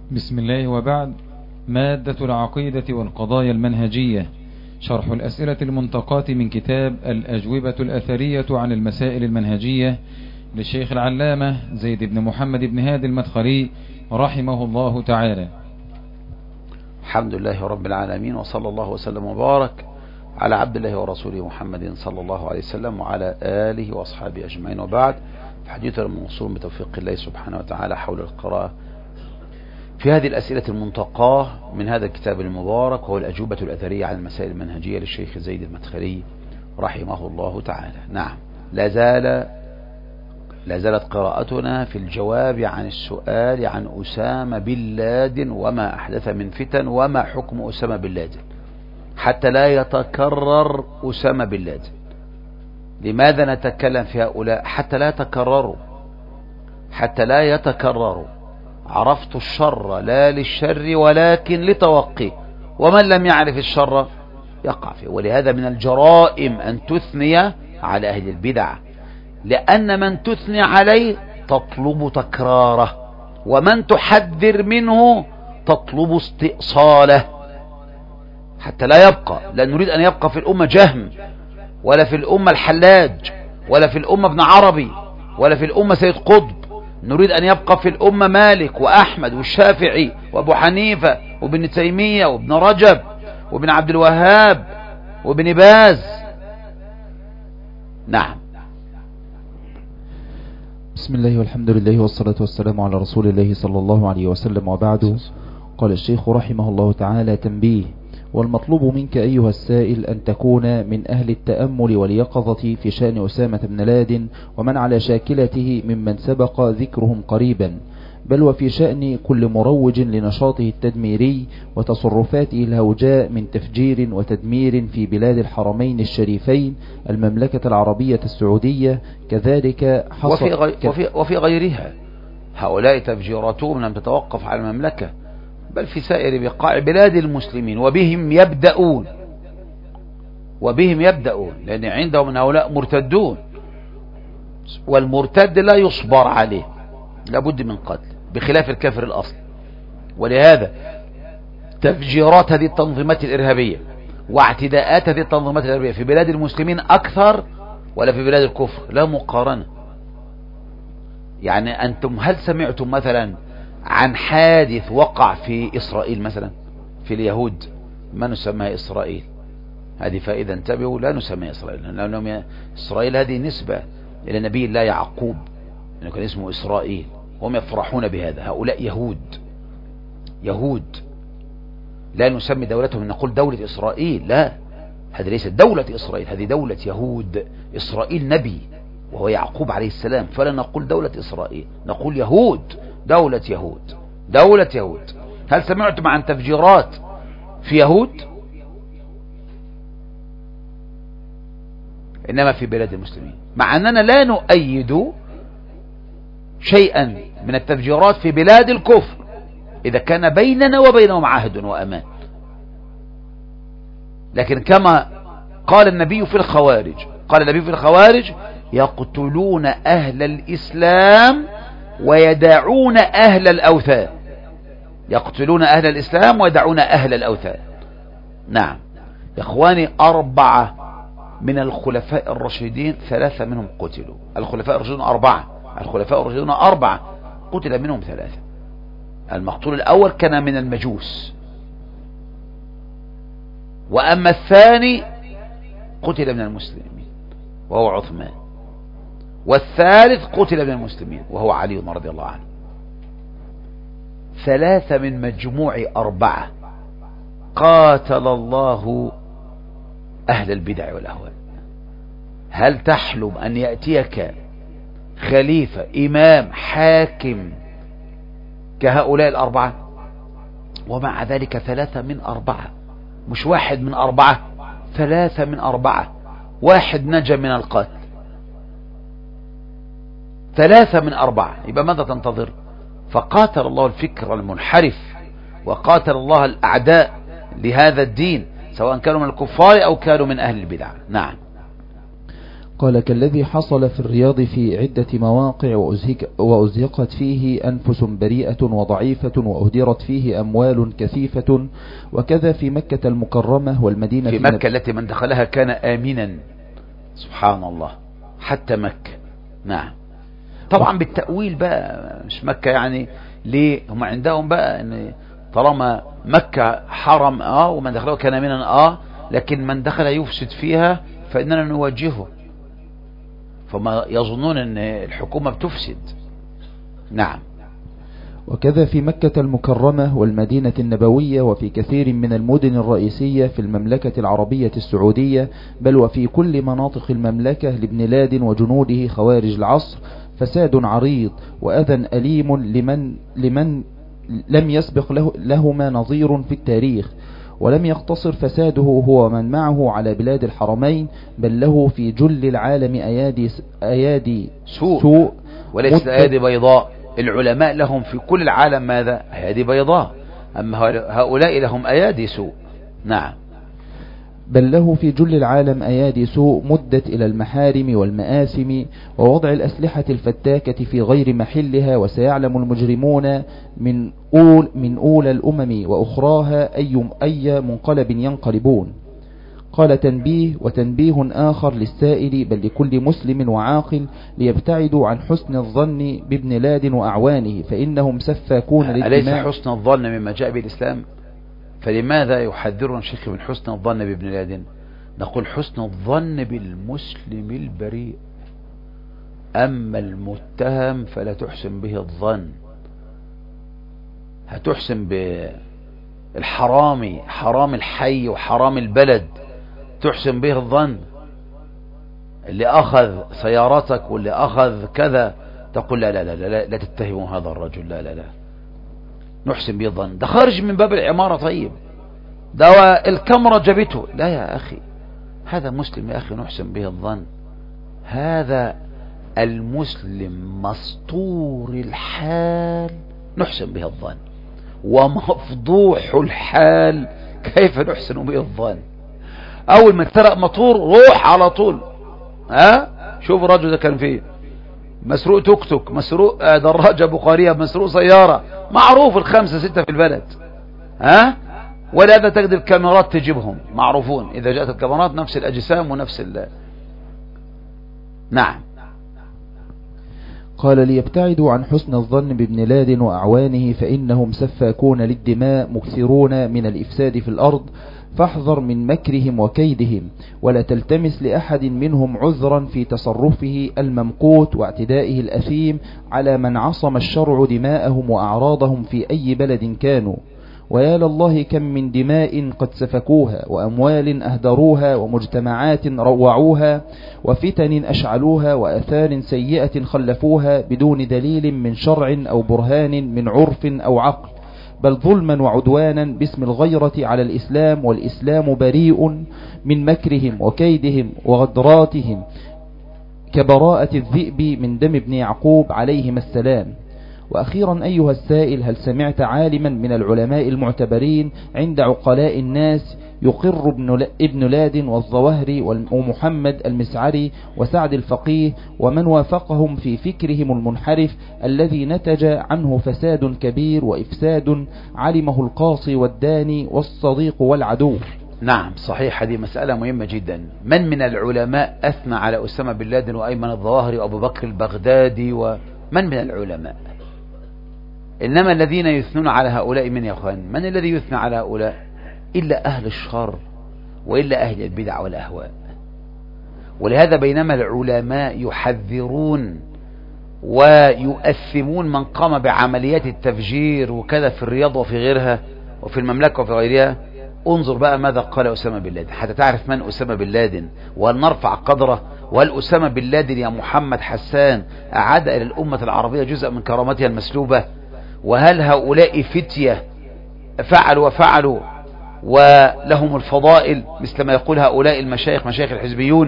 بسم الله وبعد. مادة العقيدة والقضايا المنهجية، شرح الأسئلة المنتقاة من كتاب الأجوبة الأثرية عن المسائل المنهجية للشيخ العلامة زيد بن محمد بن هادي المدخلي رحمه الله تعالى. الحمد لله رب العالمين، وصلى الله وسلم وبارك على عبد الله ورسوله محمد صلى الله عليه وسلم وعلى آله وأصحابه أجمعين، وبعد. فحديثنا الموصول بتوفيق الله سبحانه وتعالى حول القراءة في هذه الأسئلة المنتقاة من هذا الكتاب المبارك، وهو الأجوبة الأثرية عن المسائل المنهجية للشيخ زيد المدخلي رحمه الله تعالى. نعم، لا زالت قراءتنا في الجواب عن السؤال عن أسامة بن لادن وما أحدث من فتن وما حكم أسامة بن لادن، حتى لا يتكرر أسامة بن لادن. لماذا نتكلم في هؤلاء؟ حتى لا يتكرروا. عرفت الشر لا للشر ولكن لتوقيه، ومن لم يعرف الشر يقع فيه. ولهذا من الجرائم أن تثني على أهل البدع، لأن من تثني عليه تطلب تكراره، ومن تحذر منه تطلب استئصاله حتى لا يبقى. لا نريد أن يبقى في الأمة جهم، ولا في الأمة الحلاج، ولا في الأمة ابن عربي، ولا في الأمة سيد قطب. نريد أن يبقى في الأمة مالك وأحمد والشافعي وأبو حنيفة وابن تيمية وابن رجب وابن عبد الوهاب وابن باز. نعم. بسم الله والحمد لله والصلاة والسلام على رسول الله صلى الله عليه وسلم، وبعد. قال الشيخ رحمه الله تعالى: تنبيه: والمطلوب منك أيها السائل أن تكون من أهل التأمل واليقظة في شأن أسامة بن لادن ومن على شاكلته ممن سبق ذكرهم قريبا، بل وفي شأن كل مروج لنشاطه التدميري وتصرفاته الهوجاء من تفجير وتدمير في بلاد الحرمين الشريفين المملكة العربية السعودية، كذلك حصل وفي غيرها. هؤلاء تفجيراتهم لم تتوقف على المملكة، بل في سائر بقاع بلاد المسلمين، وبهم يبدأون، لأن عندهم من هؤلاء مرتدون، والمرتد لا يصبر عليه، لابد من قتل، بخلاف الكافر الأصل. ولهذا تفجيرات هذه التنظيمات الإرهابية واعتداءات هذه التنظيمات الإرهابية في بلاد المسلمين أكثر ولا في بلاد الكفر؟ لا مقارنة. يعني أنتم هل سمعتم مثلا عن حادث وقع في إسرائيل مثلا، في اليهود؟ ما نسميها إسرائيل هذه، فإذا انتبهوا، لا نسميها إسرائيل، لأنهم إسرائيل هذه نسبة إلى نبي الله يعقوب، لأنه كان اسمه إسرائيل، هم يفرحون بهذا. هؤلاء يهود لا نسمي دولتهم أن نقول دولة إسرائيل، لا، هذه ليست دولة إسرائيل، هذه دولة يهود. إسرائيل نبي وهو يعقوب عليه السلام، فلا نقول دولة إسرائيل، نقول يهود، دولة يهود. هل سمعتم عن تفجيرات في يهود؟ إنما في بلاد المسلمين، مع أننا لا نؤيد شيئا من التفجيرات في بلاد الكفر إذا كان بيننا وبينهم عهد وأمان. لكن كما قال النبي في الخوارج: يقتلون أهل الإسلام ويدعون أهل الأوثان. يقتلون أهل الإسلام ويدعون أهل الأوثان. نعم يا إخواني، 4 من الخلفاء الراشدين 3 منهم قتلوا. الخلفاء الراشدون 4 قتل منهم 3. المقتول الأول كان من المجوس، وأما الثاني قتل من المسلمين وهو عثمان، والثالث قتل من المسلمين وهو علي رضي الله عنه. 3 من مجموع 4. قاتل الله أهل البدع والأهواء. هل تحلم أن يأتيك خليفة إمام حاكم كهؤلاء 4؟ ومع ذلك 3 من 4، مش 1 من 4، 3 من 4. 1 نجا من القتل، 3 من 4. يبقى ماذا تنتظر؟ فقاتل الله الفكر المنحرف، وقاتل الله الأعداء لهذا الدين، سواء كانوا من الكفار أو كانوا من أهل البدع. نعم. قال كالذي حصل في الرياض في عدة مواقع وأزهقت فيه أنفس بريئة وضعيفة وأهدرت فيه أموال كثيفة، وكذا في مكة المكرمة والمدينة في مكة التي من دخلها كان آمنا، سبحان الله، حتى مكة. نعم، طبعا بالتأويل بقى، مش مكة يعني ليه هم عندهم بقى ان طالما مكة حرم ومن دخلها كان آمنا لكن من دخل يفسد فيها فإننا نواجهه، فما يظنون ان الحكومة بتفسد. نعم. وكذا في مكة المكرمة والمدينة النبوية وفي كثير من المدن الرئيسية في المملكة العربية السعودية، بل وفي كل مناطق المملكة لابن لادن وجنوده خوارج العصر فساد عريض وأذى أليم لمن لم يسبق لهما نظير في التاريخ. ولم يقتصر فساده هو من معه على بلاد الحرمين، بل له في جل العالم أيادي سوء وليس أيادي بيضاء. العلماء لهم في كل العالم ماذا؟ أيادي بيضاء، أما هؤلاء لهم أيادي سوء. نعم. بل له في جل العالم أيادي سوء مدت إلى المحارم والمآسم ووضع الأسلحة الفتاكة في غير محلها، وسيعلم المجرمون من أولى الأمم وأخراها أي منقلب ينقلبون. قال تنبيه وتنبيه آخر للسائل بل لكل مسلم وعاقل ليبتعدوا عن حسن الظن بابن لادن وأعوانه، فإنهم سفاكون للدماء. أليس حسن الظن مما جاء به الإسلام؟ فلماذا يحذرون الشيخ من حسن الظن بابن لادن؟ نقول حسن الظن بالمسلم البريء، أما المتهم فلا تحسن به الظن. هتحسن بالحرامي، حرام الحي وحرام البلد، تحسن به الظن. اللي أخذ سيارتك واللي أخذ كذا تقول لا لا لا لا, لا تتهموا هذا الرجل، لا لا لا نحسن به الظن، ده خارج من باب العمارة. طيب ده الكاميرا جابته، لا يا أخي هذا مسلم يا أخي نحسن به الظن. هذا المسلم مسطور الحال نحسن به الظن، ومفضوح الحال كيف نحسن به الظن؟ أول ما ترى مطور روح على طول. شوف الرجل ده كان فيه مسروق توك توك، مسروق دراجة بخارية، مسروق سيارة، معروف 5 6 في البلد. ولهذا تجد الكاميرات تجيبهم معروفون، إذا جاءت الكاميرات نفس الأجسام ونفس نعم. قال ليبتعدوا عن حسن الظن بابن لادن وأعوانه، فإنهم سفاكون للدماء مكثرون من الإفساد في الأرض، فاحذر من مكرهم وكيدهم، ولا تلتمس لأحد منهم عذرا في تصرفه الممقوت واعتدائه الأثيم على من عصم الشرع دماءهم وأعراضهم في أي بلد كانوا. ويا لله كم من دماء قد سفكوها، وأموال أهدروها، ومجتمعات روعوها، وفتن أشعلوها، وآثار سيئة خلفوها بدون دليل من شرع أو برهان من عرف أو عقل، بل ظلما وعدوانا باسم الغيرة على الإسلام، والإسلام بريء من مكرهم وكيدهم وغدراتهم كبراءة الذئب من دم ابن يعقوب عليهما السلام. وأخيرا أيها السائل، هل سمعت عالما من العلماء المعتبرين عند عقلاء الناس يقر ابن لادن والظواهري ومحمد المسعري وسعد الفقيه ومن وافقهم في فكرهم المنحرف الذي نتج عنه فساد كبير وإفساد علمه القاصي والداني والصديق والعدو؟ نعم صحيح، هذه مسألة مهمة جدا. من العلماء أثنى على أسامة بن لادن وأيمن الظواهري وأبو بكر البغدادي؟ ومن من العلماء؟ إنما الذين يثنون على هؤلاء من يا أخوان؟ من الذي يثنى على هؤلاء؟ إلا أهل الشر وإلا أهل البدع والأهواء. ولهذا بينما العلماء يحذرون ويؤثمون من قام بعمليات التفجير وكذا في الرياض وفي غيرها وفي المملكة وفي غيرها، انظر بقى ماذا قال أسامة بن لادن حتى تعرف من أسامة بن لادن وهل نرفع قدره. وهل أسامة بن لادن يا محمد حسان أعاد إلى الأمة العربية جزء من كرامتها المسلوبة؟ وهل هؤلاء فتية فعلوا وفعلوا ولهم الفضائل مثل ما يقول هؤلاء المشايخ مشايخ الحزبيون؟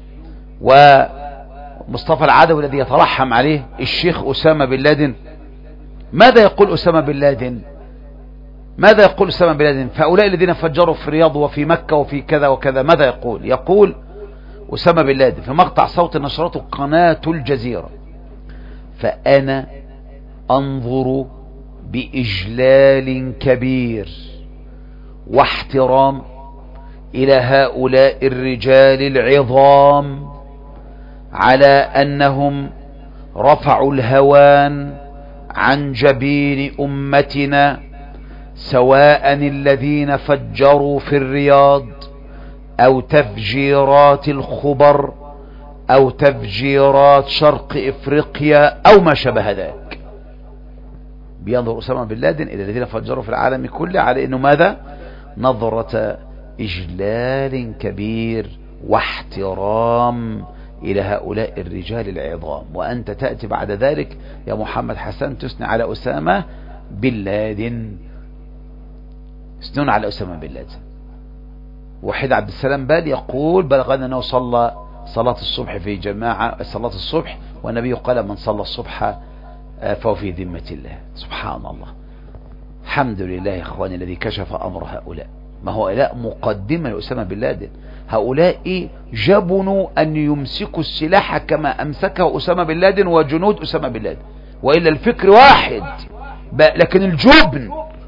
ومصطفى العدوي الذي يترحم عليه الشيخ أسامة بن لادن، ماذا يقول أسامة بن لادن؟ ماذا يقول أسامة بن لادن؟ فهؤلاء الذين فجروا في الرياض وفي مكة وفي كذا وكذا ماذا يقول؟ يقول أسامة بن لادن في مقطع صوت نشرته قناة الجزيرة، فأنا أنظر بإجلال كبير واحترام إلى هؤلاء الرجال العظام على أنهم رفعوا الهوان عن جبين أمتنا، سواء الذين فجروا في الرياض أو تفجيرات الخبر أو تفجيرات شرق إفريقيا أو ما شابه ذلك. بينظر أسامة بن لادن إلى الذين فجروا في العالم كله على أنه ماذا؟ نظرة إجلال كبير واحترام إلى هؤلاء الرجال العظام، وأنت تأتي بعد ذلك يا محمد حسن تثني على أسامة بن لادن، يثنون على أسامة بن لادن. وحيد عبد السلام بال يقول بلغنا أنه صلى صلاة الصبح في جماعة، صلاة الصبح والنبي قال من صلى الصبح فهو في ذمة الله. سبحان الله، الحمد لله يا إخواني الذي كشف أمر هؤلاء. ما هو هؤلاء مقدمة لأسامة بن لادن، هؤلاء جبنوا أن يمسكوا السلاح كما أمسكه أسامة بن لادن وجنود أسامة بن لادن، وإلا الفكر واحد لكن الجبن.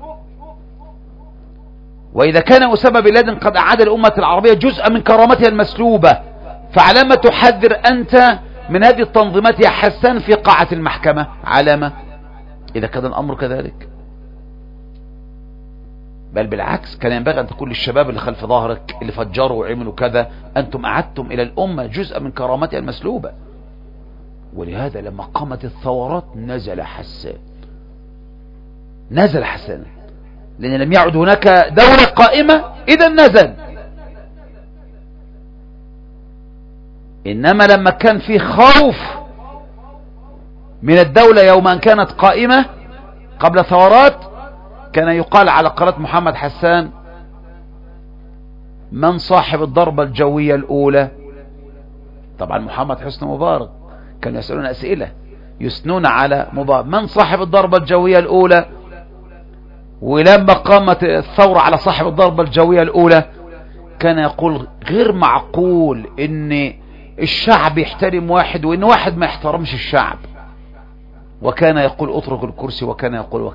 وإذا كان أسامة بن لادن قد أعاد الأمة العربية جزءا من كرامتها المسلوبة، فعلامة تحذر أنت من هذه التنظيمات يا حسان في قاعة المحكمة؟ علامة إذا كان الأمر كذلك. بل بالعكس كان ينبغي أن تقول للشباب اللي خلف ظهرك اللي فجروا وعملوا كذا أنتم أعدتم إلى الأمة جزءا من كرامتها المسلوبة. ولهذا لما قامت الثورات نزل حسان، نزل حسان، لأن لم يعد هناك دولة قائمة إذا نزل. إنما لما كان في خوف من الدولة يوم أن كانت قائمة قبل ثورات كان يقال على قناة محمد حسان من صاحب الضربة الجوية الأولى؟ طبعا محمد حسني مبارك، كانوا يسألون أسئلة يثنون على مبارك من صاحب الضربة الجوية الأولى. ولما قامت الثورة على صاحب الضربة الجوية الأولى كان يقول غير معقول ان الشعب يحترم واحد وان واحد ما يحترمش الشعب، وكان يقول اترك الكرسي، وكان يقول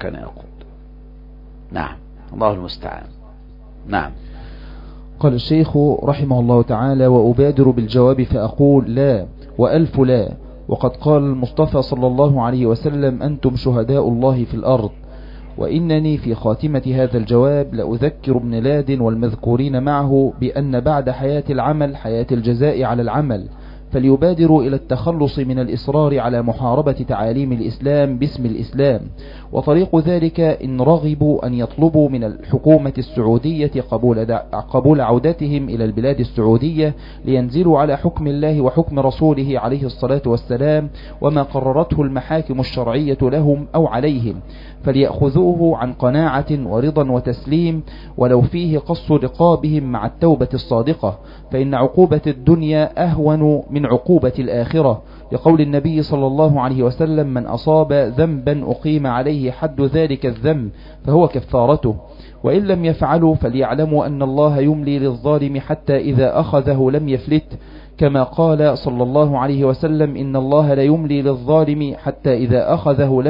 نعم، الله المستعان. نعم. قال الشيخ رحمه الله تعالى: وأبادر بالجواب فأقول لا وألف لا، وقد قال المصطفى صلى الله عليه وسلم: أنتم شهداء الله في الأرض. وإنني في خاتمة هذا الجواب لأذكر ابن لادن والمذكورين معه بأن بعد حياة العمل حياة الجزاء على العمل، فليبادروا إلى التخلص من الإصرار على محاربة تعاليم الإسلام باسم الإسلام. وطريق ذلك إن رغبوا أن يطلبوا من الحكومة السعودية قبول عودتهم إلى البلاد السعودية لينزلوا على حكم الله وحكم رسوله عليه الصلاة والسلام وما قررته المحاكم الشرعية لهم أو عليهم، فليأخذوه عن قناعة ورضا وتسليم، ولو فيه قص رقابهم مع التوبة الصادقة، فإن عقوبة الدنيا أهون من عقوبة الآخرة، لقول النبي صلى الله عليه وسلم: من أصاب ذنبا أقيم عليه حد ذلك الذنب فهو كفارته. وإن لم يفعلوا فليعلموا أن الله يملي للظالم حتى إذا أخذه لم يفلت، كما قال صلى الله عليه وسلم: إن الله لا يملي للظالم حتى إذا أخذه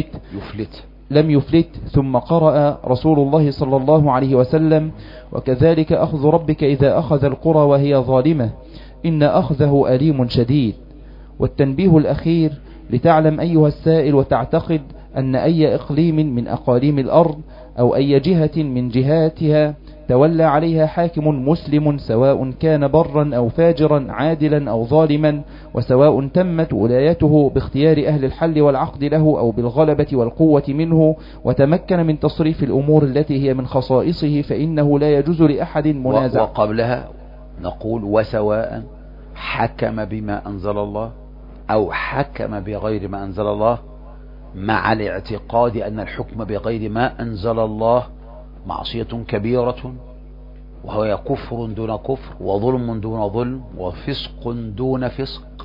لم يفلت. ثم قرأ رسول الله صلى الله عليه وسلم: وكذلك أخذ ربك إذا أخذ القرى وهي ظالمة إن أخذه أليم شديد. والتنبيه الأخير: لتعلم أيها السائل وتعتقد أن أي إقليم من أقاليم الأرض أو أي جهة من جهاتها تولى عليها حاكم مسلم، سواء كان برا أو فاجرا، عادلا أو ظالما، وسواء تمت ولايته باختيار أهل الحل والعقد له أو بالغلبة والقوة منه، وتمكن من تصريف الأمور التي هي من خصائصه، فإنه لا يجوز لأحد منازع. وقبلها نقول: وسواء حكم بما أنزل الله أو حكم بغير ما أنزل الله، مع الاعتقاد أن الحكم بغير ما أنزل الله معصية كبيرة، وهو كفر دون كفر، وظلم دون ظلم، وفسق دون فسق.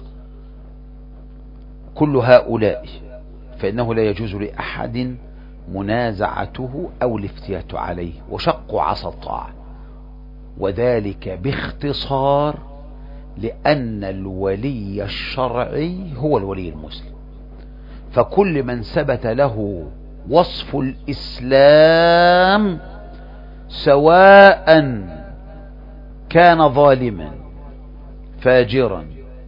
كل هؤلاء فإنه لا يجوز لأحد منازعته أو الافتيات عليه، وشق عصا الطاعة، وذلك باختصار لأن الولي الشرعي هو الولي المسلم، فكل من ثبت له وصف الإسلام سواء كان ظالما فاجرا،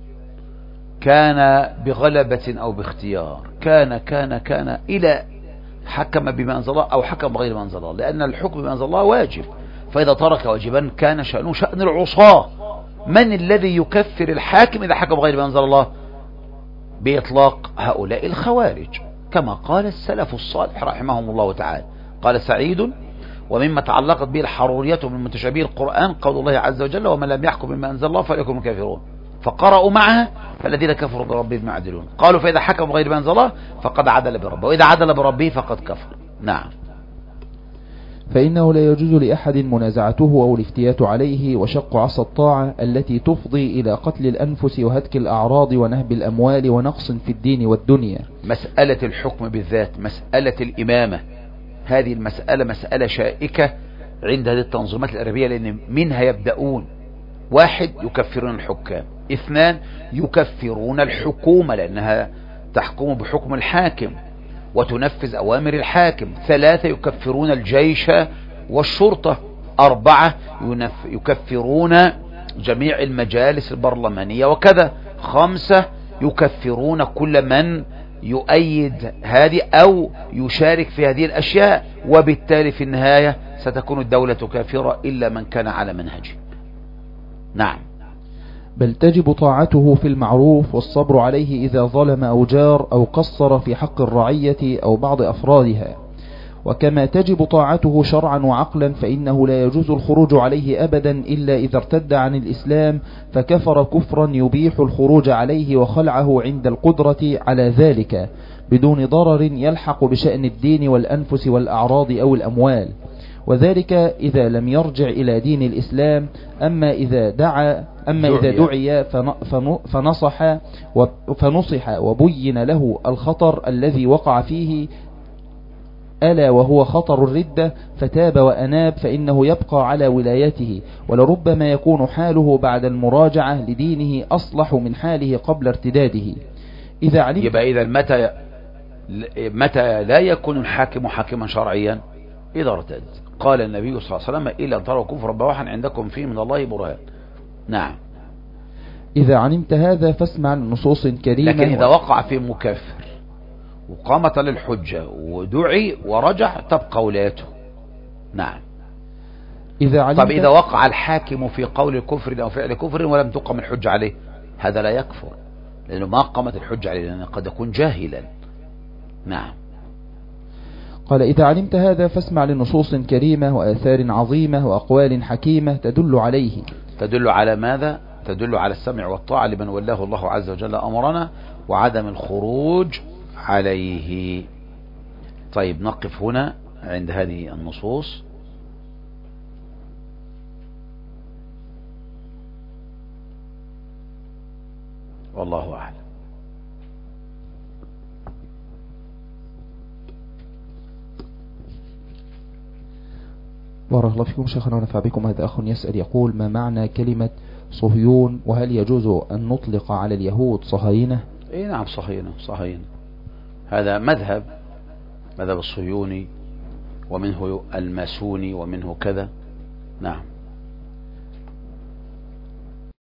كان بغلبة أو باختيار، كان إلى حكم بما أنزل الله أو حكم بغير ما أنزل الله، لأن الحكم بما أنزل الله واجب، فإذا ترك واجبا كان شأنه شأن العصاة. من الذي يكفر الحاكم إذا حكم بغير ما أنزل الله بإطلاق؟ هؤلاء الخوارج، كما قال السلف الصالح رحمهم الله تعالى. قال سعيد: ومما تعلقت به الحرورية من متشابه القرآن قول الله عز وجل: ومن لم يحكم بما أنزل الله فليكن الكافرون. فقرأوا معها: فالذين كفروا بربهم يعدلون. قالوا: فإذا حكم بغير ما أنزل الله فقد عدل بربه، وإذا عدل بربه فقد كفر. نعم. فإنه لا يجوز لأحد منازعته أو الافتيات عليه وشق عصا الطاعة التي تفضي إلى قتل الأنفس وهتك الأعراض ونهب الأموال ونقص في الدين والدنيا. مسألة الحكم بالذات، مسألة الإمامة، هذه المسألة مسألة شائكة عند هذه التنظيمات الإرهابية، لأن منها يبدأون: واحد، يكفرون الحكام; اثنان، يكفرون الحكومة لأنها تحكم بحكم الحاكم وتنفذ أوامر الحاكم; ثلاثة، يكفرون الجيش والشرطة; أربعة، يكفرون جميع المجالس البرلمانية وكذا; خمسة، يكفرون كل من يؤيد هذه أو يشارك في هذه الأشياء، وبالتالي في النهاية ستكون الدولة كافرة إلا من كان على منهجه. نعم. بل تجب طاعته في المعروف والصبر عليه إذا ظلم أو جار أو قصر في حق الرعية أو بعض أفرادها، وكما تجب طاعته شرعا وعقلا، فإنه لا يجوز الخروج عليه أبدا إلا إذا ارتد عن الإسلام فكفر كفرا يبيح الخروج عليه وخلعه عند القدرة على ذلك بدون ضرر يلحق بشأن الدين والأنفس والأعراض أو الأموال، وذلك إذا لم يرجع إلى دين الإسلام. أما إذا دعي فنصح وبين له الخطر الذي وقع فيه، ألا وهو خطر الردة، فتاب وأناب، فإنه يبقى على ولايته، ولربما يكون حاله بعد المراجعة لدينه أصلح من حاله قبل ارتداده. يبقى إذا متى لا يكون الحاكم حاكما شرعيا؟ إذا ارتد. قال النبي صلى الله عليه وسلم: إلا تروا كفرا بواحا عندكم فيه من الله برهان. نعم. إذا علمت هذا فاسمع النصوص كريمة. لكن إذا وقع في مكفر وقامت للحجة ودعي ورجع تبقى ولايته. نعم. طب إذا وقع الحاكم في قول كفر أو فعل كفر ولم تقم الحجة عليه، هذا لا يكفر، لأنه ما قامت الحجة عليه، لأنه قد يكون جاهلا. نعم. قال: إذا علمت هذا فاسمع لنصوص كريمة وآثار عظيمة وأقوال حكيمة تدل عليه. تدل على ماذا؟ تدل على السمع والطاعة لمن ولاه الله عز وجل أمرنا، وعدم الخروج عليه. طيب، نقف هنا عند هذه النصوص. والله أعلم. بارك الله فيكم شيخنا ونفع بكم. هذا أخ يسأل يقول: ما معنى كلمة صهيون، وهل يجوز أن نطلق على اليهود صهاينة؟ إيه نعم، صهاينة. هذا مذهب الصهيوني، ومنه الماسوني، ومنه كذا. نعم.